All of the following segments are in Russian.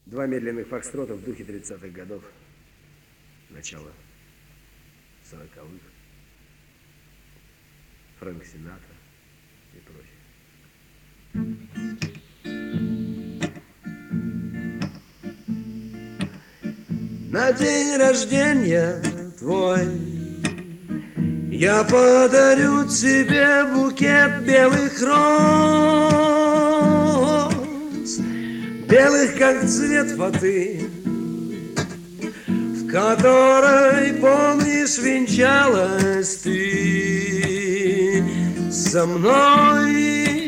Два медленных фокстрота в духе 30-х годов, начало 40-х, Фрэнк Синатра и прочее. На день рождения твой я подарю тебе букет белых роз, белых, как цвет фаты, в которой, помнишь, венчалась ты со мной.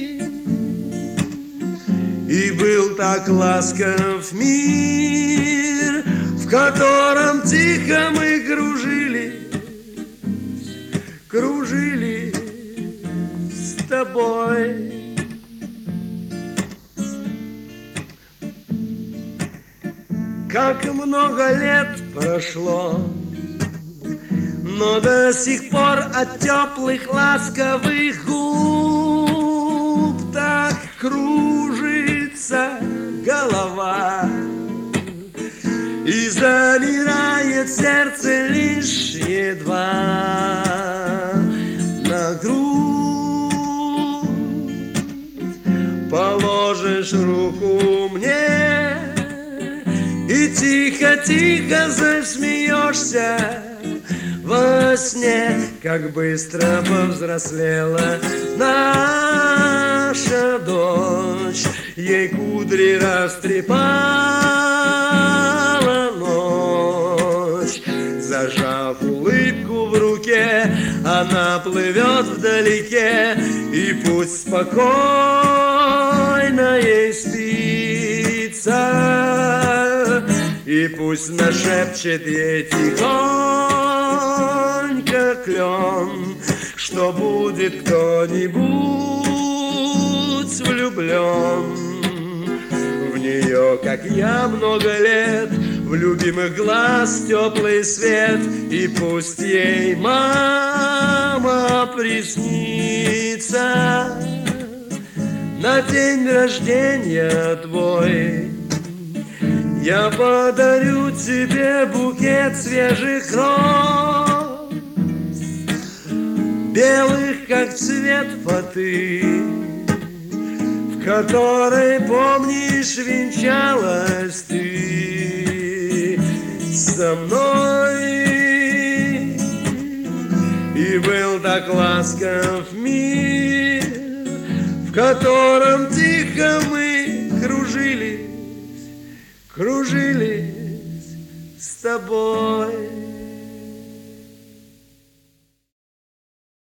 И был так ласков мир, в котором тихо мы кружили с тобой. Как много лет прошло, но до сих пор от теплых ласковых губ так кружится голова, и замирает сердце лишь едва на грудь положишь руку мне и тихо-тихо засмеешься во сне. Как быстро повзрослела наша дочь, ей кудри растрепала ночь. Зажав улыбку в руке, она плывет вдалеке, и пусть спокойно ей спится, и пусть нашепчет ей тихонько клен, что будет кто-нибудь влюблен в нее, как я, много лет, в любимых глаз теплый свет, и пусть ей мама приснится на день рождения твой. Я подарю тебе букет свежих роз, белых, как цвет фаты, в которой, помнишь, венчалась ты со мной. И был так ласков мир, в котором тихо мы кружились с тобой.